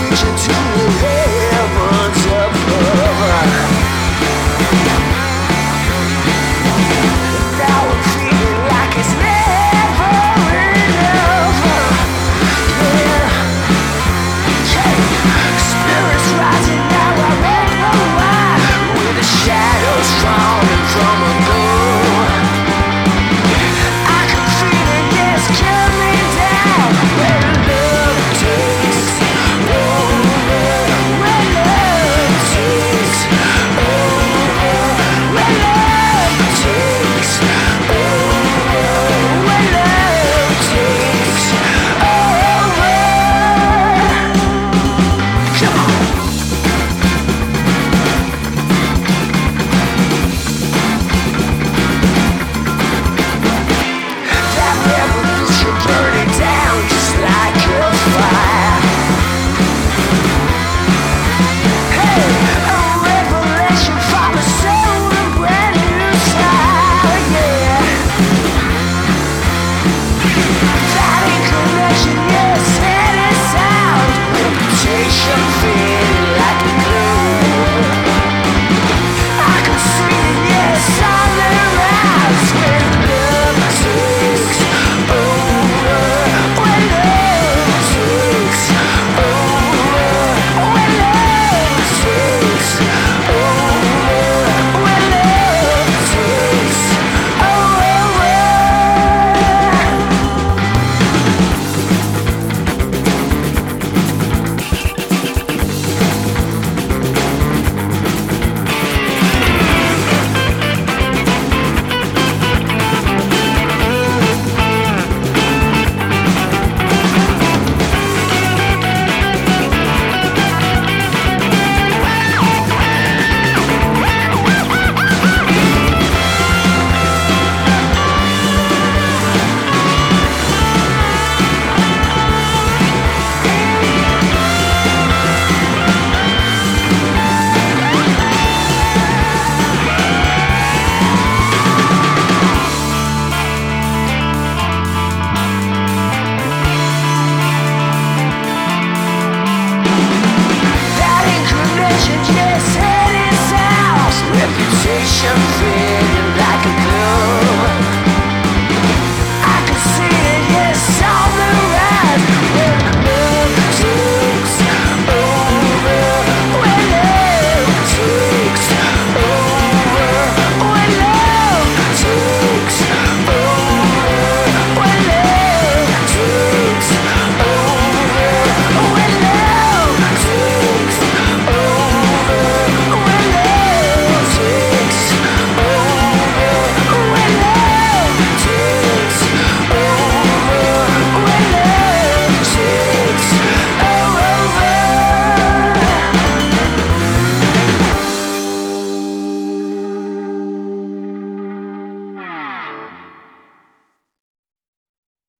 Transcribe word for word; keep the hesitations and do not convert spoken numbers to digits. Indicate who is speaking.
Speaker 1: reaching to the heavens above. Now I'm feeling like it's never enough. Yeah, yeah. Spirits rising now, I don't know why. With the shadows falling from above, I can feel it, yes, coming down. When love takes over, when love takes over, when love takes over, when love takes over. Come on. That revolution burning down just like a fire. Hey, a revelation from a soul, a brand new style, yeah. That incarnation, yes, and it sounds. Reputation fading like a glue. I can see it, yes, all around. When love takes over, when love takes over, when love takes over, when love takes over. That incarnation, yes, and it sounds. Reputation fading